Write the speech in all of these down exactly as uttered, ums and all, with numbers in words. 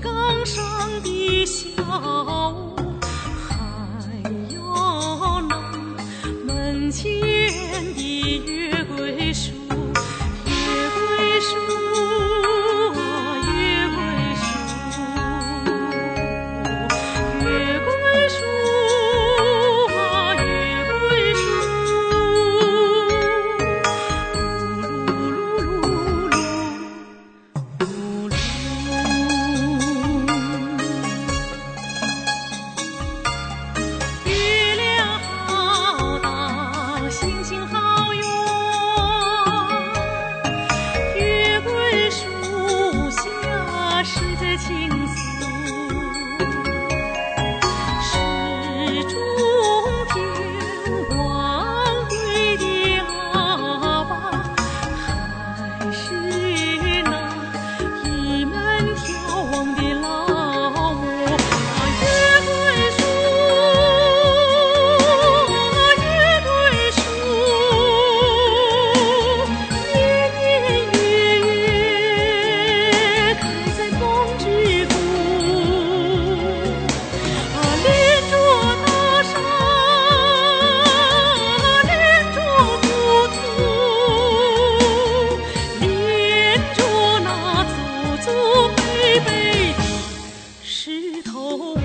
岗上的小屋，还有那门前的月桂树，月桂树啊，月桂树，月桂树啊，月桂树，噜噜噜噜噜噜噜。月亮好大，星星好圆，月桂树下是这情愫，是中天光辉的阿爸，还是那一门眺望的老母？啊，月桂树啊，月桂树，年年月月开在风之谷。啊，连着大山，连着古土，连着那祖祖辈辈的石头屋。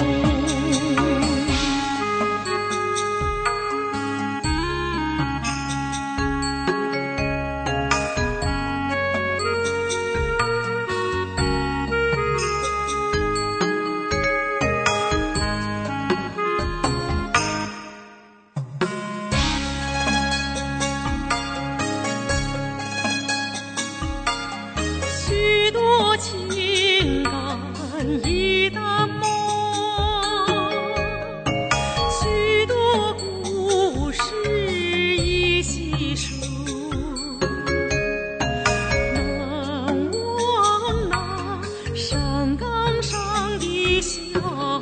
许多情感一担梦，许多故事一细数，难忘那山岗上的小